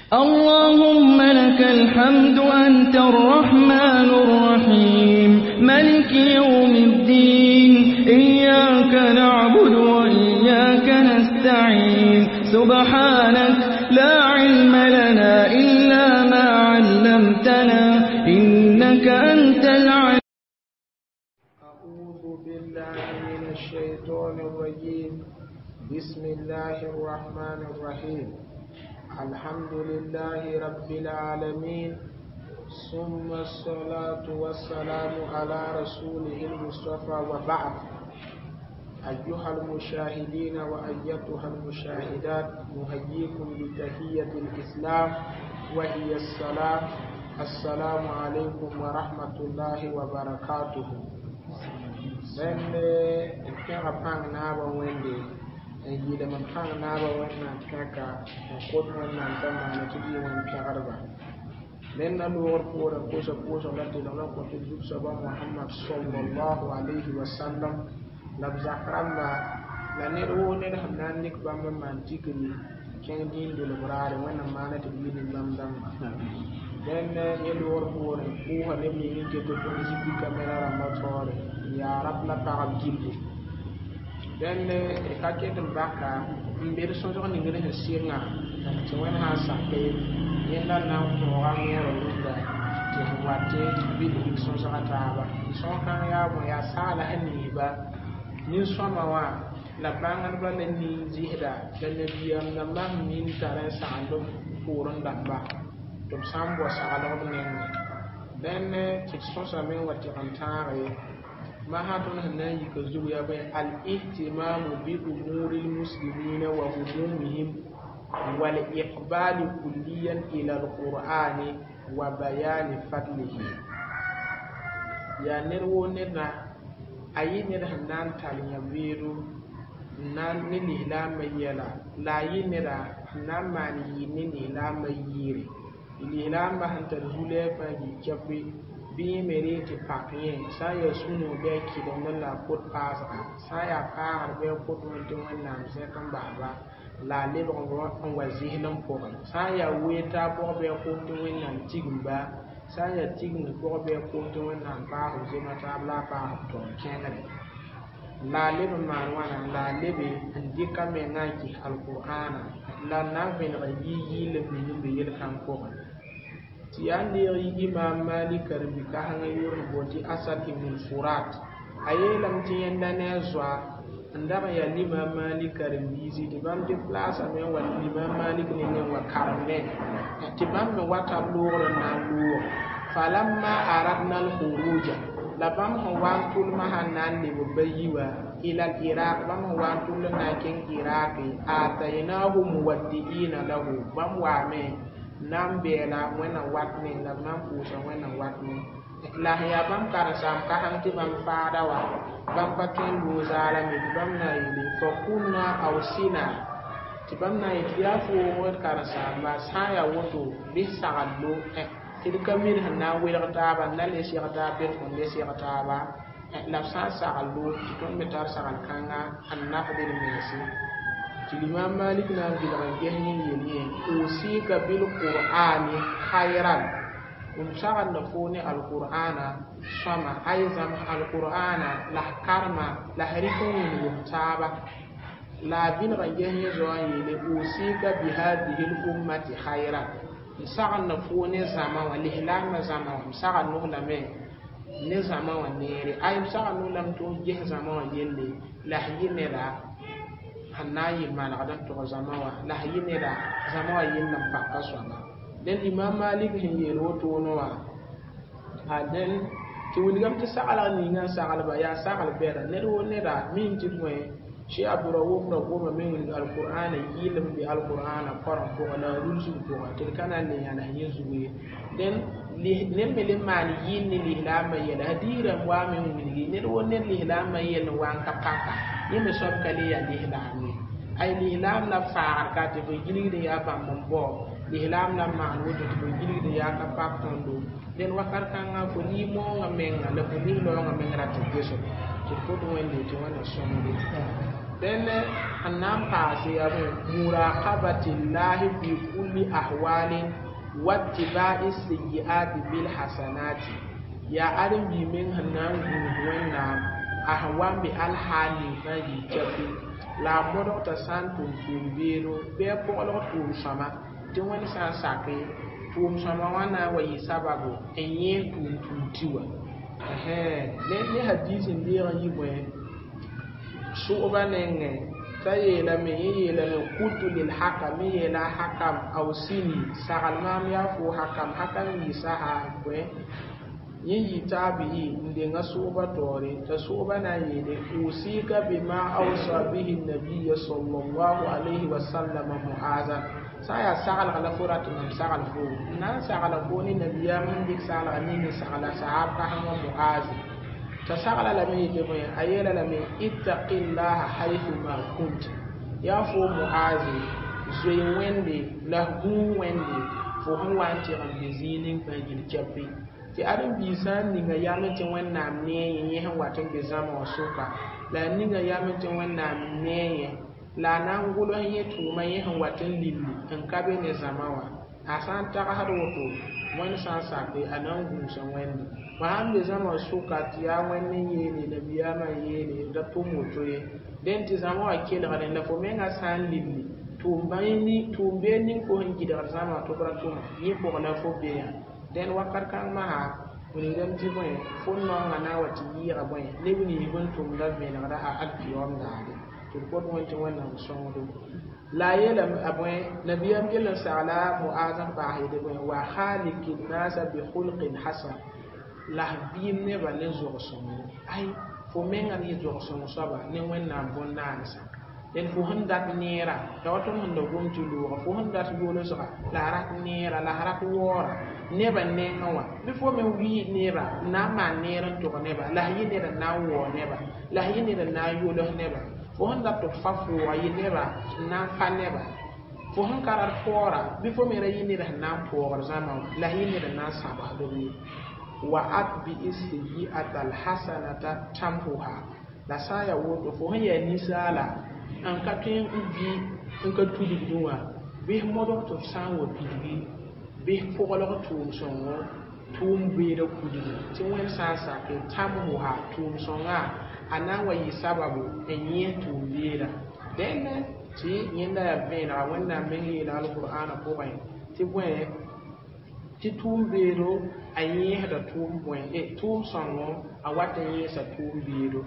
اللهم لك الحمد أنت الرحمن الرحيم ملك يوم الدين إياك نعبد وإياك نستعين سبحانك لا علم لنا إلا ما علمتنا إنك أنت العليم. أعوذ بالله من الشيطان الرجيم. بسم الله الرحمن الرحيم. الحمد لله رب العالمين ثم الصلاة والسلام على رسوله المصطفى وبعد. أيها المشاهدين وأيتها المشاهدات نحييكم بتحية الإسلام وهي السلام. السلام عليكم ورحمة الله وبركاته. من كان فانا ويندي يجي من فانا وينا كاكا وقوت وينا تما نتبي وين كاربا لأن النور فورا كوسا التي لنا كنت جبسا محمد صلى الله عليه وسلم لبزا كرما لنرو نرهم نانك بام من تكري كان دين دلبرار وينا ما نتبي نمام دم لأن النور فورا كوها نبني ينكي تفنسي بكاميرا رمضان يا رب لا تعب جلدي dan kaketul baka mbir so ni ngene singa to wen ha sa ke yenda na ko ngero runda te wate bi so ta ba so kan ya mo ya sala anni ba ni so ma wa la bangan ba le ni zihda dan nabiyam na ma min tare sa ando kurun da ba to sambo sa ala ko ne dan ti so sa men wati antare ما هاتون هناي كزوج يا بين الاهتمام بأمور المسلمين وهمومهم والإقبال كليا إلى القرآن وبيان فضله. يا نرو نرنا أي نرهنان تالي بيرو نان نلي لا ميلا لا ينرا نان ماني نلي لا ميري اللي لا ما هنترزولي فاجي كبي bi mere ti pakye sa ya sunu be ki don la pot pasa sa ya ka be pot mon to wannan sai kan baba la le bon on wa zihnan ko sa ya weta bo be ko to wannan tigba sa ya tigni bo be ko to wannan ba ho zema ta la ba to kenan la le bon man wana la le be ndika me ngaki alqur'ana la na be yi le be yel kan ko tiyande imam malik karbi ka hanga yor boti asad ibn furat ayelam tiyanda ne zwa ndama ya imam malik karbi zidi bam de place men wa imam malik ne wa karne tibam me wata loro na loro falamma aradna al khuruja labam hawan tul mahanan ni mubayyiwa ila iraq bam hawan tul na ken iraqi ataynahu muwaddiina lahu bam wa me nam bela wena watni la nam pusa wena watni la ya bam kara sam ka hanti bam fada wa bam patin lu zala mi bam na ili fo kunna aw sina ti bam na ya fu wor kara sam ba saya woto bi sagallo ti kamir hanna wela ta ba na le shi ta be ko le shi ta ba la sa sagallo ti ton metar sagal kanga anna hadir mesi Imam Malik na bilang yeni usika bil Qur'ani khairan umsagan na fone al Qur'ana sama aizam al Qur'ana la karma la harikun mutaba la bin yeni zoyi le usika bi hadhihi al ummati khairan umsagan na fone zama wa lihlan na zama umsagan no la me ne zama wa nere ay umsagan no lam to je zama wa yelle la yinera hanayi maladan to zamawa la yinira zamawa yinnan pakka sona den imam malik hin yero to no wa aden ti wulgam ti sala ni ngan sala ba ya sala bera ne do ne da min ti moy shi abdurawu na goma min alqur'ana yilim bi alqur'ana qaran ko la ruzu ko til kana ne yana yezuwe den ne mele mali yinni li la ma yela hadira wa min wulgi ne do ne li la ma yel wan ka paka yeme sob kali ya li la ni ay li la na faar ka te be gili de ya bam bo li la na ma no to be gili de ya ka pak tondo den wakar kan nga ko ni mo nga men la ko ni lo nga men ra te geso to ko to wende to wana somo de den annam paasi ya muraqabati llahi fi kulli ahwalin wattiba'i sayyi'ati bil hasanati ya arin bi min hannan wannan ahwan bi alhali na yijabi la modo ta santum tumbiro be polo tum sama tin wani san sake tum sama wana wa sababu enye tum tutiwa ne hadisin da yi boye su obanenge tayela me yela me kutu lil hakam yela hakam aw sini sagalmam ya fu hakam yi saha boye yi tabi inda su ba tore ta su bana yele usika bima awsa bihi an-nabiy sallallahu alaihi wasallam mu'azan saya sagal ala furat nam sagal fu na sagal fu ni nabiya man dik sagal ni sagal sahab ka hama mu'az ta sagal la me de boy ayela la me ittaqillaha haythu ma kunt ya fu mu'az zoy wende la hu wende fu hu wanti am bezinin ba gil chapi ti adam bisan ni nga yamatin wannan ne yin han watan be zama wasuka la ni nga yamatin wannan ne la nan gulo yin tuma yin han watan lilli an kabe ne zamawa asan ta har wato wani san sabe anan gunsan wani ba han be zama wasuka ti ya wani yene da biya ma yene da to moto ye den ti zamawa kele ga la fo menga san lilli to bayni to be ni ko hin gidar zama to bara to ni ko na fo be ya den wakar kan maha wani dan ti boy fonno ngana wati yira boy ne wini gon tum da be na da alfiyom ngade to ko don ti wannan songo la yela aboy nabiyam jalla sala muazam ba hayde boy wa khaliqin nasa bi khulqin hasan la bim ne ba ne zo songo ay fo menga ni zo songo saba ne wannan bonna nasa den fo handa nera da wato mun da gomti do fo handa su do so la rat nera la harat wora neba ne hawa before me wi nera na ma nera to neba la yi nera na wo neba la yi nera na yo lo neba fo handa to fafu wa yi neba na fa neba fo han karar fora before me yi nera na por zama la yi nera na saba do ni wa atbi isyi atal hasanata tamhuha la saya wo fo han ya nisala an ka tin ubi an ka tudi duwa be modo to sanwo bidigi be fogolo tum songo tum be do kudi tin wen sasa ke tamu ha tum songa anawa yi sababu enye tum bira den ti yenda ya be na wannan men yi da alqur'ana ko bai ti bwe ti tum be do anye da tum bwe tum songo awata yi sa tum be do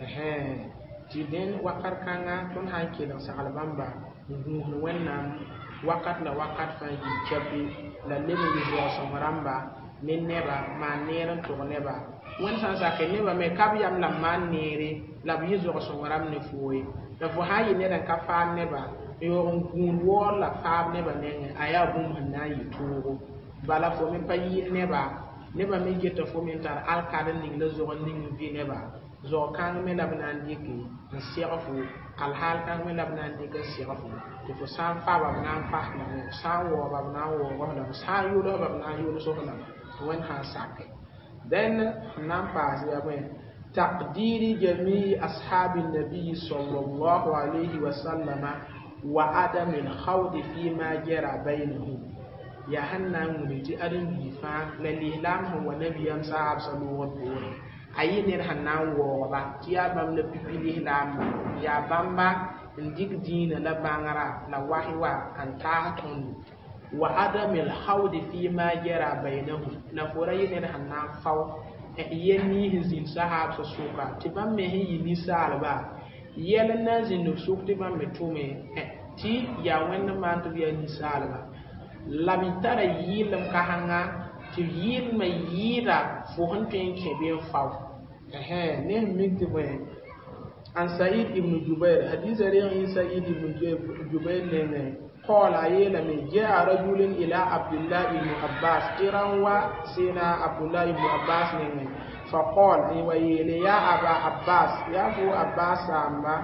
ti den wakar kanga ton hanke da sa albamba ngun wannan wakat la wakat fa yi chabi la lebe yi zo so maramba ne neba ma nera to neba won san sa ke neba me kab yam la man nere la bi zo so maram ne fuwe da fu hayi ne dan ka fa neba yo ngun wo la fa neba ne aya bum hanna yi turo bala fo me payi neba me geta fo me tar al kadan ning la zo ning vi neba zo kan me labnan diki siafu al hal kan me labnan diki siafu to fo san fa ba nan fa na san wo ba nan wo ba na san yu do ba nan yu so na wen ha sakai then nan pa ya ben taqdiri jami ashabi nabi sallallahu alaihi wasallam wa adam al khawd fi ma jara bainahum ya hanna muliti adin bifa la lihlam wa nabiyam sahab sallallahu alaihi wasallam ayinir hanna wo ba tiya bam le pipili lam ya bamba ndig dina la bangara la wahiwa anta ton wa adamil hawd fi ma jara bainahu na furayinir hanna faw yeni hizil sahab so suka tibam me yi ni salba yelna zinu sukti bam me tume ti ya wenna man to ya ni salba labitara yilam ka hanga ti yil ma yira fo hanten kebe faw ne migti boy an Sa'id ibn Jubair hadith riyan Sa'id ibn Jubair ne qala yela min ja'a rajulun ila Abdullah ibn Abbas tiran wa sina Abdullah ibn Abbas ne fa qala wa ya Aba Abbas ya fu Abbas amma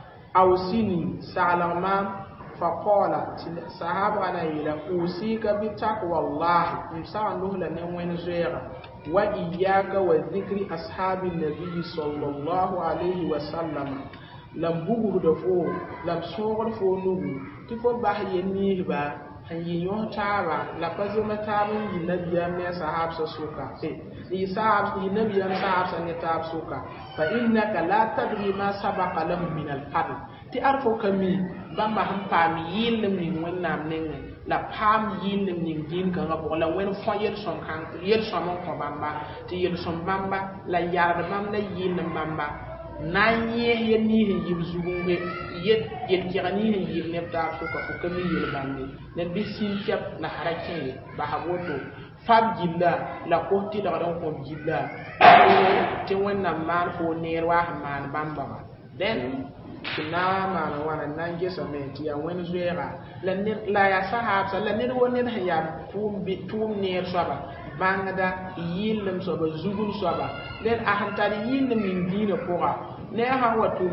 awsini salama fa qala sahaba ana ila usika bi taqwallah insanu la ne wen zera wa iyyaka wa dhikri ashabin nabiy sallallahu alaihi wasallam la bugurdo fo la sogor fo nugu ti fo bah yenni ba han yi yo taaba la pazo matabun yi nabiya me sahab sa suka yi sahab yi nabiya sahab sa ne tab suka fa innaka la tadri ma sabaqa lahu min al-fadl ti arfo kami bamba han pam yilim ni wonnam nenge la pam yilim ni din kan ga bo la wen fo yel son kan yel son ko bamba ti yel son bamba la yar bam la yilim bamba nan ye yenni yim zugunge yet kirani yim ne ta so ko kami yel bambe ne bisin tiap na harake ba hawoto fab jilla la ko ti da ron ko jilla te wonna man fo nerwa man bamba den kina man wana nange so me ti ya wen zuera la ya sahab sa la ne wonen hayam tum ner soba bangada yilim soba zugul soba len ahantari yilim min dina poa ne ha watum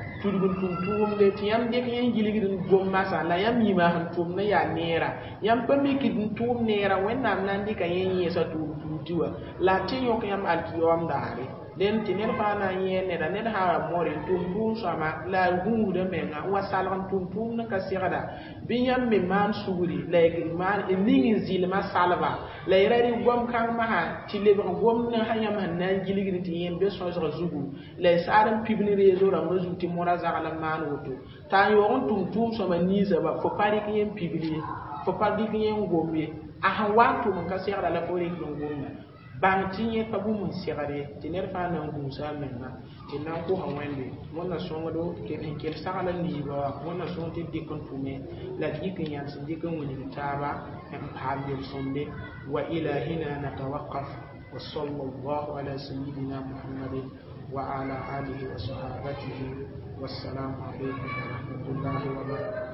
tum le tiyam de yen giligin gomma sa la yam yima han tum ne ya nera yam pami kidin tum nera wenna nan dika yen yesa tum tiwa la tinyo yam alkiyom dare den tinen fana yen ne da ne ha mori tum sama la gungu de menga wasalan tum na kasirada binyam me man suguri la man ningi zilma salva la yari gom kan ma ha tile gom na hayam han nan giligin tiyen be so zugu la saram pibni rezo ra mozu ti mora zagala man woto ta yoron tum sama niza ba fo pari kiyen pibli fo pari kiyen gombe a han watu mun kasirada la fori gombe bang tinye pabu mun sigare tiner fa na ngusa menna tinan ko hawende mona songo do ke kel sagala ni ba mona songo ti dikon tume la dikin yan sin dikon woni taba en paabil sonde wa ilahina natawaqqaf wa sallallahu ala sayyidina muhammadin wa ala alihi wa sahbihi wassalamu alaykum wa rahmatullahi wa barakatuh.